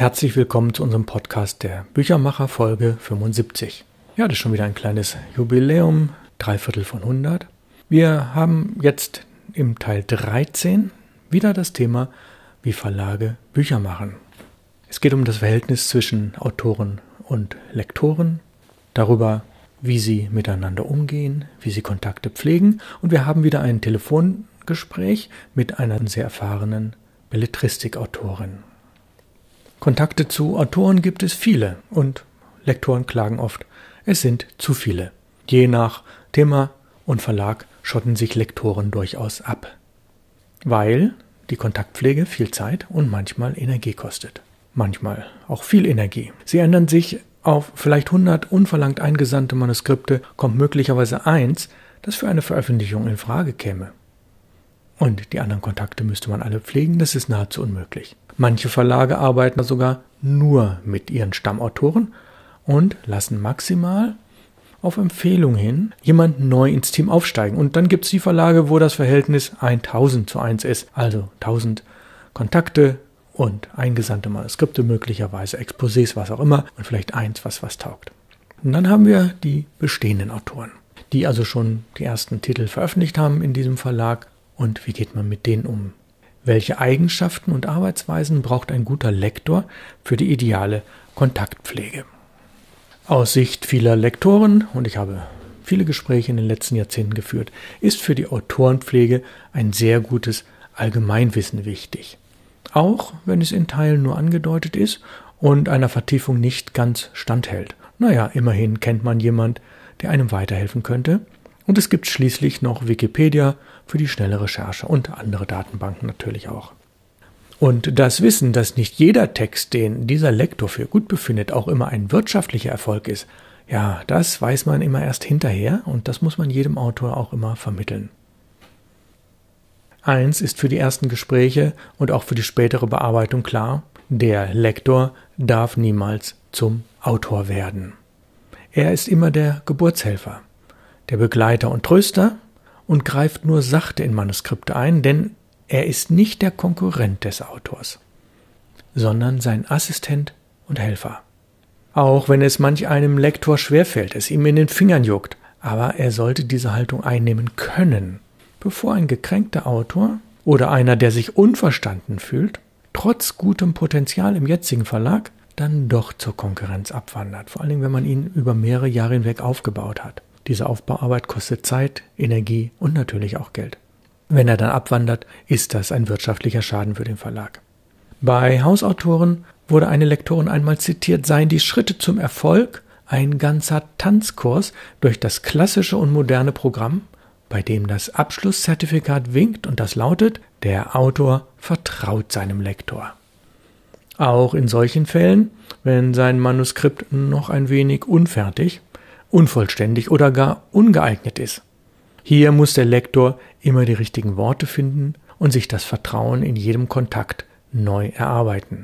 Herzlich willkommen zu unserem Podcast der Büchermacher Folge 75. Ja, das ist schon wieder ein kleines Jubiläum, 3/4 von 100. Wir haben jetzt im Teil 13 wieder das Thema, wie Verlage Bücher machen. Es geht um das Verhältnis zwischen Autoren und Lektoren, darüber, wie sie miteinander umgehen, wie sie Kontakte pflegen, und wir haben wieder ein Telefongespräch mit einer sehr erfahrenen Belletristikautorin. Kontakte zu Autoren gibt es viele und Lektoren klagen oft, es sind zu viele. Je nach Thema und Verlag schotten sich Lektoren durchaus ab, weil die Kontaktpflege viel Zeit und manchmal Energie kostet. Manchmal auch viel Energie. Sie ändern sich auf vielleicht 100 unverlangt eingesandte Manuskripte, kommt möglicherweise eins, das für eine Veröffentlichung in Frage käme. Und die anderen Kontakte müsste man alle pflegen, das ist nahezu unmöglich. Manche Verlage arbeiten sogar nur mit ihren Stammautoren und lassen maximal auf Empfehlung hin jemanden neu ins Team aufsteigen. Und dann gibt es die Verlage, wo das Verhältnis 1000:1 ist, also 1000 Kontakte und eingesandte Manuskripte, möglicherweise Exposés, was auch immer, und vielleicht eins, was taugt. Und dann haben wir die bestehenden Autoren, die also schon die ersten Titel veröffentlicht haben in diesem Verlag. Und wie geht man mit denen um? Welche Eigenschaften und Arbeitsweisen braucht ein guter Lektor für die ideale Kontaktpflege? Aus Sicht vieler Lektoren, und ich habe viele Gespräche in den letzten Jahrzehnten geführt, ist für die Autorenpflege ein sehr gutes Allgemeinwissen wichtig. Auch wenn es in Teilen nur angedeutet ist und einer Vertiefung nicht ganz standhält. Naja, immerhin kennt man jemand, der einem weiterhelfen könnte. Und es gibt schließlich noch Wikipedia für die schnelle Recherche und andere Datenbanken natürlich auch. Und das Wissen, dass nicht jeder Text, den dieser Lektor für gut befindet, auch immer ein wirtschaftlicher Erfolg ist, ja, das weiß man immer erst hinterher und das muss man jedem Autor auch immer vermitteln. Eins ist für die ersten Gespräche und auch für die spätere Bearbeitung klar: Der Lektor darf niemals zum Autor werden. Er ist immer der Geburtshelfer, der Begleiter und Tröster und greift nur sachte in Manuskripte ein, denn er ist nicht der Konkurrent des Autors, sondern sein Assistent und Helfer. Auch wenn es manch einem Lektor schwerfällt, es ihm in den Fingern juckt, aber er sollte diese Haltung einnehmen können, bevor ein gekränkter Autor oder einer, der sich unverstanden fühlt, trotz gutem Potenzial im jetzigen Verlag, dann doch zur Konkurrenz abwandert, vor allem wenn man ihn über mehrere Jahre hinweg aufgebaut hat. Diese Aufbauarbeit kostet Zeit, Energie und natürlich auch Geld. Wenn er dann abwandert, ist das ein wirtschaftlicher Schaden für den Verlag. Bei Hausautoren wurde eine Lektorin einmal zitiert, seien die Schritte zum Erfolg ein ganzer Tanzkurs durch das klassische und moderne Programm, bei dem das Abschlusszertifikat winkt und das lautet: Der Autor vertraut seinem Lektor. Auch in solchen Fällen, wenn sein Manuskript noch ein wenig unfertig, unvollständig oder gar ungeeignet ist. Hier muss der Lektor immer die richtigen Worte finden und sich das Vertrauen in jedem Kontakt neu erarbeiten.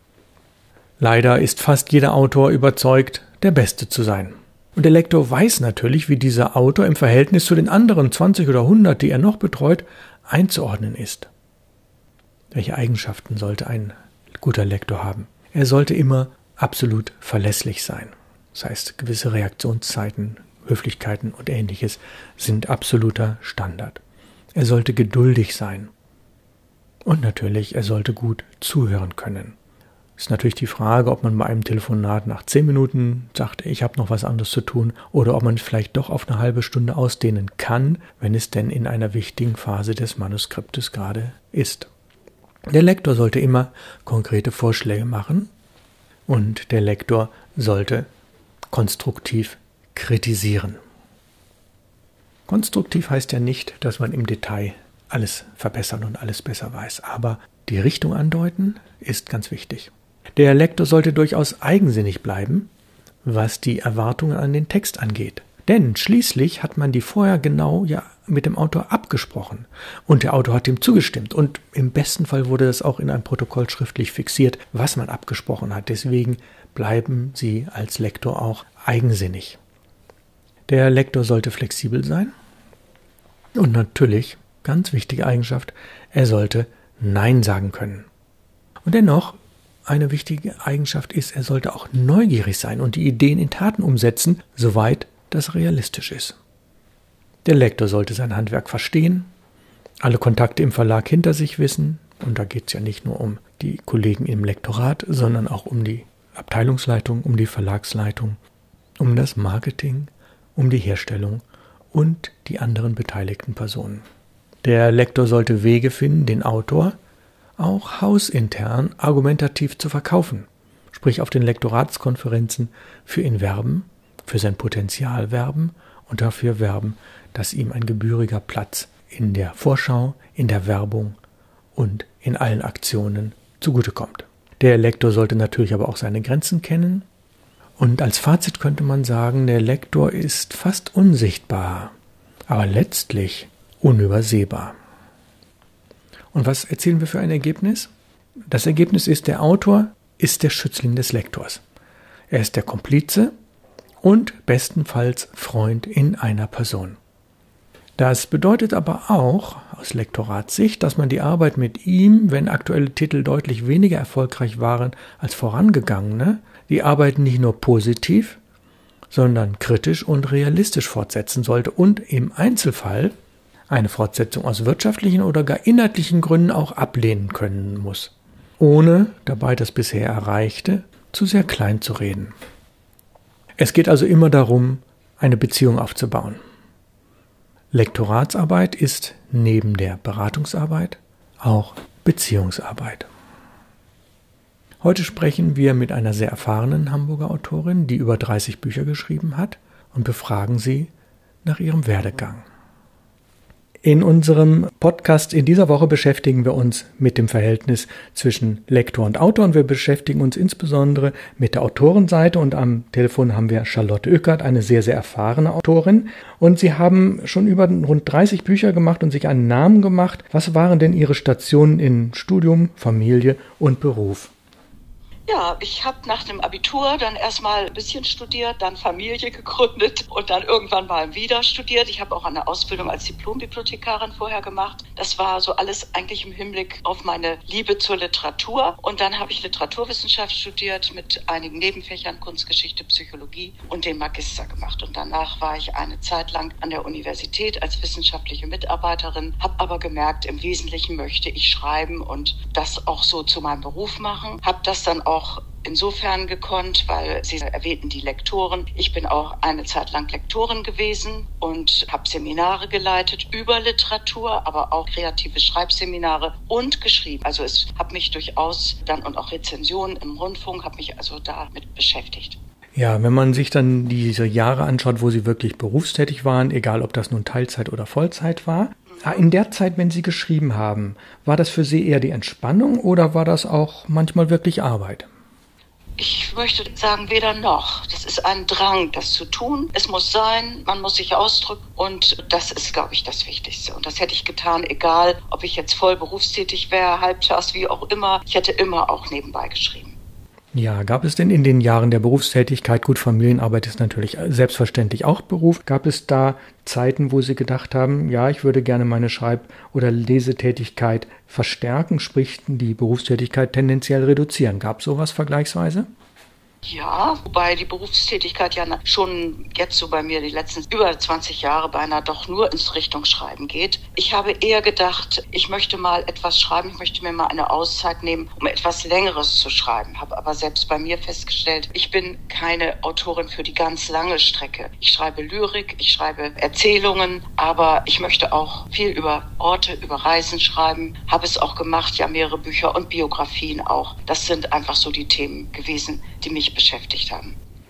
Leider ist fast jeder Autor überzeugt, der Beste zu sein. Und der Lektor weiß natürlich, wie dieser Autor im Verhältnis zu den anderen 20 oder 100, die er noch betreut, einzuordnen ist. Welche Eigenschaften sollte ein guter Lektor haben? Er sollte immer absolut verlässlich sein. Das heißt, gewisse Reaktionszeiten, Höflichkeiten und Ähnliches sind absoluter Standard. Er sollte geduldig sein. Und natürlich, er sollte gut zuhören können. Ist natürlich die Frage, ob man bei einem Telefonat nach 10 Minuten sagt, ich habe noch was anderes zu tun, oder ob man es vielleicht doch auf eine halbe Stunde ausdehnen kann, wenn es denn in einer wichtigen Phase des Manuskriptes gerade ist. Der Lektor sollte immer konkrete Vorschläge machen und der Lektor sollte konstruktiv kritisieren. Konstruktiv heißt ja nicht, dass man im Detail alles verbessern und alles besser weiß, aber die Richtung andeuten ist ganz wichtig. Der Lektor sollte durchaus eigensinnig bleiben, was die Erwartungen an den Text angeht. Denn schließlich hat man die vorher genau mit dem Autor abgesprochen und der Autor hat ihm zugestimmt und im besten Fall wurde das auch in einem Protokoll schriftlich fixiert, was man abgesprochen hat. Deswegen bleiben Sie als Lektor auch eigensinnig. Der Lektor sollte flexibel sein und natürlich, ganz wichtige Eigenschaft, er sollte Nein sagen können. Und dennoch eine wichtige Eigenschaft ist, er sollte auch neugierig sein und die Ideen in Taten umsetzen, soweit das realistisch ist. Der Lektor sollte sein Handwerk verstehen, alle Kontakte im Verlag hinter sich wissen, und da geht es ja nicht nur um die Kollegen im Lektorat, sondern auch um die Abteilungsleitung, um die Verlagsleitung, um das Marketing, um die Herstellung und die anderen beteiligten Personen. Der Lektor sollte Wege finden, den Autor auch hausintern argumentativ zu verkaufen, sprich auf den Lektoratskonferenzen für ihn werben, für sein Potenzial werben und dafür werben, dass ihm ein gebühriger Platz in der Vorschau, in der Werbung und in allen Aktionen zugutekommt. Der Lektor sollte natürlich aber auch seine Grenzen kennen. Und als Fazit könnte man sagen, der Lektor ist fast unsichtbar, aber letztlich unübersehbar. Und was erzielen wir für ein Ergebnis? Das Ergebnis ist, der Autor ist der Schützling des Lektors. Er ist der Komplize und bestenfalls Freund in einer Person. Das bedeutet aber auch aus Lektoratssicht, dass man die Arbeit mit ihm, wenn aktuelle Titel deutlich weniger erfolgreich waren als vorangegangene, die Arbeit nicht nur positiv, sondern kritisch und realistisch fortsetzen sollte und im Einzelfall eine Fortsetzung aus wirtschaftlichen oder gar inhaltlichen Gründen auch ablehnen können muss, ohne dabei das bisher Erreichte zu sehr klein zu reden. Es geht also immer darum, eine Beziehung aufzubauen. Lektoratsarbeit ist neben der Beratungsarbeit auch Beziehungsarbeit. Heute sprechen wir mit einer sehr erfahrenen Hamburger Autorin, die über 30 Bücher geschrieben hat, und befragen sie nach ihrem Werdegang. In unserem Podcast in dieser Woche beschäftigen wir uns mit dem Verhältnis zwischen Lektor und Autor und wir beschäftigen uns insbesondere mit der Autorenseite und am Telefon haben wir Charlotte Ueckert, eine sehr, sehr erfahrene Autorin und sie haben schon über rund 30 Bücher gemacht und sich einen Namen gemacht. Was waren denn Ihre Stationen in Studium, Familie und Beruf? Ja, ich habe nach dem Abitur dann erstmal ein bisschen studiert, dann Familie gegründet und dann irgendwann mal wieder studiert. Ich habe auch eine Ausbildung als Diplombibliothekarin vorher gemacht. Das war so alles eigentlich im Hinblick auf meine Liebe zur Literatur. Und dann habe ich Literaturwissenschaft studiert mit einigen Nebenfächern, Kunstgeschichte, Psychologie und den Magister gemacht. Und danach war ich eine Zeit lang an der Universität als wissenschaftliche Mitarbeiterin, habe aber gemerkt, im Wesentlichen möchte ich schreiben und das auch so zu meinem Beruf machen. Habe das dann auch insofern gekonnt, weil Sie erwähnten die Lektoren. Ich bin auch eine Zeit lang Lektorin gewesen und habe Seminare geleitet über Literatur, aber auch kreative Schreibseminare und geschrieben. Also es hat mich durchaus dann und auch Rezensionen im Rundfunk, habe mich also damit beschäftigt. Ja, wenn man sich dann diese Jahre anschaut, wo Sie wirklich berufstätig waren, egal ob das nun Teilzeit oder Vollzeit war, in der Zeit, wenn Sie geschrieben haben, war das für Sie eher die Entspannung oder war das auch manchmal wirklich Arbeit? Ich möchte sagen, weder noch. Das ist ein Drang, das zu tun. Es muss sein, man muss sich ausdrücken und das ist, glaube ich, das Wichtigste. Und das hätte ich getan, egal ob ich jetzt voll berufstätig wäre, halbtags, wie auch immer. Ich hätte immer auch nebenbei geschrieben. Ja, gab es denn in den Jahren der Berufstätigkeit, gut, Familienarbeit ist natürlich selbstverständlich auch Beruf, gab es da Zeiten, wo Sie gedacht haben, ja, ich würde gerne meine Schreib- oder Lesetätigkeit verstärken, sprich die Berufstätigkeit tendenziell reduzieren? Gab es sowas vergleichsweise? Ja, wobei die Berufstätigkeit ja schon jetzt so bei mir die letzten über 20 Jahre beinahe doch nur ins Richtung Schreiben geht. Ich habe eher gedacht, ich möchte mal etwas schreiben, ich möchte mir mal eine Auszeit nehmen, um etwas Längeres zu schreiben. Habe aber selbst bei mir festgestellt, ich bin keine Autorin für die ganz lange Strecke. Ich schreibe Lyrik, ich schreibe Erzählungen, aber ich möchte auch viel über Orte, über Reisen schreiben. Habe es auch gemacht, ja, mehrere Bücher und Biografien auch. Das sind einfach so die Themen gewesen, die mich beschäftigt haben.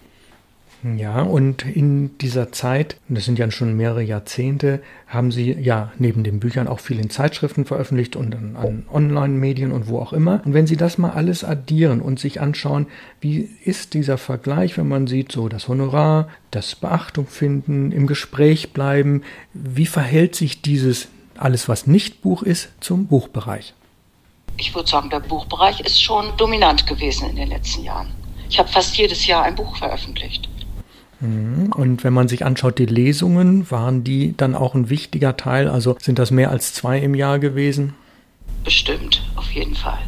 Ja, und in dieser Zeit, und das sind ja schon mehrere Jahrzehnte, haben Sie ja neben den Büchern auch viel in Zeitschriften veröffentlicht und an Online-Medien und wo auch immer. Und wenn Sie das mal alles addieren und sich anschauen, wie ist dieser Vergleich, wenn man sieht, so das Honorar, das Beachtung finden, im Gespräch bleiben, wie verhält sich dieses alles, was nicht Buch ist, zum Buchbereich? Ich würde sagen, der Buchbereich ist schon dominant gewesen in den letzten Jahren. Ich habe fast jedes Jahr ein Buch veröffentlicht. Und wenn man sich anschaut, die Lesungen, waren die dann auch ein wichtiger Teil? Also sind das mehr als 2 im Jahr gewesen? Bestimmt, auf jeden Fall.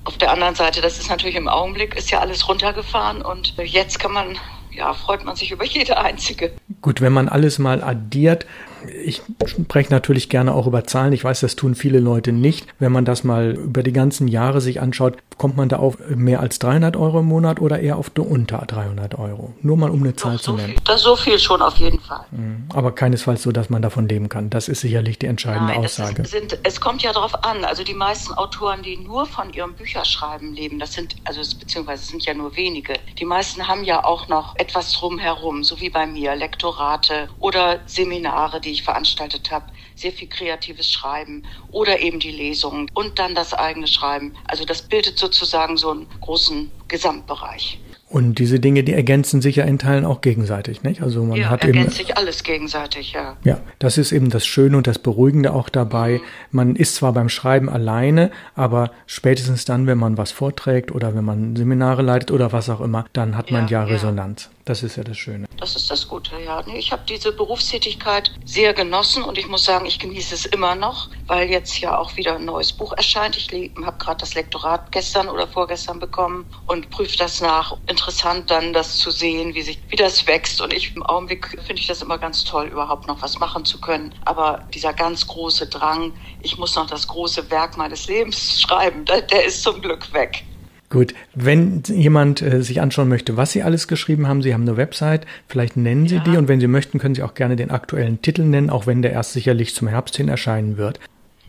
Auf der anderen Seite, das ist natürlich im Augenblick, ist ja alles runtergefahren und jetzt freut man sich über jede einzige. Gut, wenn man alles mal addiert, ich spreche natürlich gerne auch über Zahlen, ich weiß, das tun viele Leute nicht. Wenn man das mal über die ganzen Jahre sich anschaut, kommt man da auf mehr als 300 Euro im Monat oder eher auf unter 300 Euro? Nur mal um eine Zahl zu nennen. So viel schon auf jeden Fall. Aber keinesfalls so, dass man davon leben kann. Das ist sicherlich die entscheidende Aussage. Es kommt ja darauf an, also die meisten Autoren, die nur von ihrem Bücherschreiben leben, beziehungsweise es sind ja nur wenige. Die meisten haben ja auch noch etwas drumherum, so wie bei mir, Lektorate oder Seminare, die ich veranstaltet habe, sehr viel kreatives Schreiben oder eben die Lesungen und dann das eigene Schreiben. Also das bildet sozusagen so einen großen Gesamtbereich. Und diese Dinge, die ergänzen sich ja in Teilen auch gegenseitig, nicht? Also man hat ergänzt sich alles gegenseitig, ja. Ja, das ist eben das Schöne und das Beruhigende auch dabei. Man ist zwar beim Schreiben alleine, aber spätestens dann, wenn man was vorträgt oder wenn man Seminare leitet oder was auch immer, dann hat man ja Resonanz. Das ist ja das Schöne. Das ist das Gute, ja. Ich habe diese Berufstätigkeit sehr genossen und ich muss sagen, ich genieße es immer noch, weil jetzt ja auch wieder ein neues Buch erscheint. Ich habe gerade das Lektorat gestern oder vorgestern bekommen und prüfe das nach. Interessant dann, das zu sehen, wie das wächst. Und im Augenblick finde ich das immer ganz toll, überhaupt noch was machen zu können. Aber dieser ganz große Drang, ich muss noch das große Werk meines Lebens schreiben, der ist zum Glück weg. Gut, wenn jemand sich anschauen möchte, was Sie alles geschrieben haben, Sie haben eine Website, vielleicht nennen Sie die und wenn Sie möchten, können Sie auch gerne den aktuellen Titel nennen, auch wenn der erst sicherlich zum Herbst hin erscheinen wird.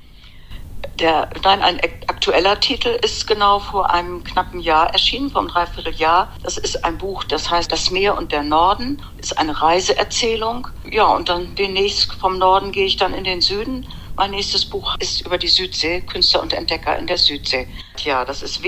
Ein aktueller Titel ist genau vor einem knappen Jahr erschienen, vor einem Dreivierteljahr. Das ist ein Buch, das heißt Das Meer und der Norden, ist eine Reiseerzählung. Ja, und dann demnächst vom Norden gehe ich dann in den Süden. Mein nächstes Buch ist über die Südsee, Künstler und Entdecker in der Südsee. Ja, das ist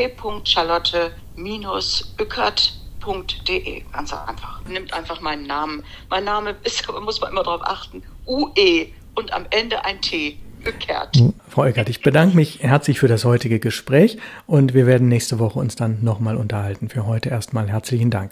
www.charlotte-ückert.de. Ganz einfach. Nimmt einfach meinen Namen. Mein Name ist, muss man immer darauf achten, UE und am Ende ein T. Ückert. Frau Ückert, ich bedanke mich herzlich für das heutige Gespräch und wir werden nächste Woche uns dann nochmal unterhalten. Für heute erstmal herzlichen Dank.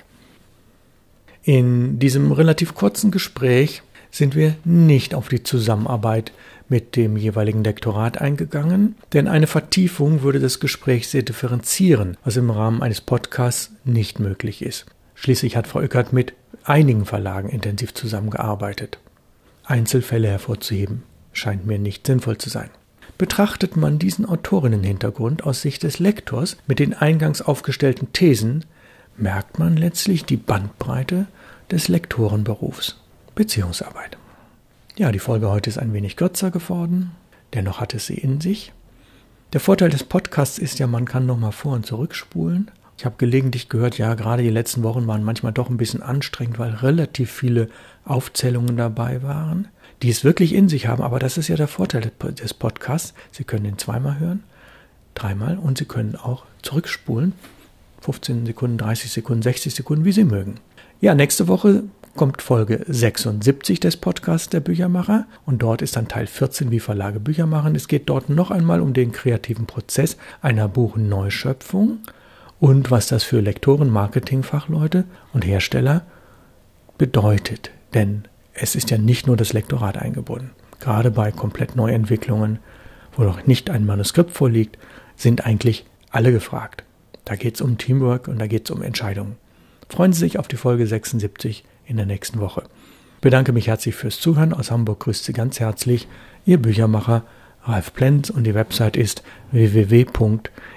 In diesem relativ kurzen Gespräch sind wir nicht auf die Zusammenarbeit mit dem jeweiligen Lektorat eingegangen, denn eine Vertiefung würde das Gespräch sehr differenzieren, was im Rahmen eines Podcasts nicht möglich ist. Schließlich hat Frau Ückert mit einigen Verlagen intensiv zusammengearbeitet. Einzelfälle hervorzuheben scheint mir nicht sinnvoll zu sein. Betrachtet man diesen Autorinnenhintergrund aus Sicht des Lektors mit den eingangs aufgestellten Thesen, merkt man letztlich die Bandbreite des Lektorenberufs. Beziehungsarbeit. Ja, die Folge heute ist ein wenig kürzer geworden, dennoch hat es sie in sich. Der Vorteil des Podcasts ist ja, man kann nochmal vor- und zurückspulen. Ich habe gelegentlich gehört, ja, gerade die letzten Wochen waren manchmal doch ein bisschen anstrengend, weil relativ viele Aufzählungen dabei waren, die es wirklich in sich haben. Aber das ist ja der Vorteil des Podcasts. Sie können ihn zweimal hören, dreimal und Sie können auch zurückspulen. 15 Sekunden, 30 Sekunden, 60 Sekunden, wie Sie mögen. Ja, nächste Woche kommt Folge 76 des Podcasts der Büchermacher und dort ist dann Teil 14, wie Verlage Bücher machen. Es geht dort noch einmal um den kreativen Prozess einer Buchneuschöpfung und was das für Lektoren, Marketingfachleute und Hersteller bedeutet. Denn es ist ja nicht nur das Lektorat eingebunden. Gerade bei komplett Neuentwicklungen, wo noch nicht ein Manuskript vorliegt, sind eigentlich alle gefragt. Da geht es um Teamwork und da geht es um Entscheidungen. Freuen Sie sich auf die Folge 76 in der nächsten Woche. Ich bedanke mich herzlich fürs Zuhören. Aus Hamburg grüßt Sie ganz herzlich Ihr Büchermacher Ralf Plenz und die Website ist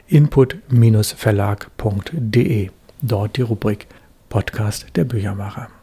www.input-verlag.de. Dort die Rubrik Podcast der Büchermacher.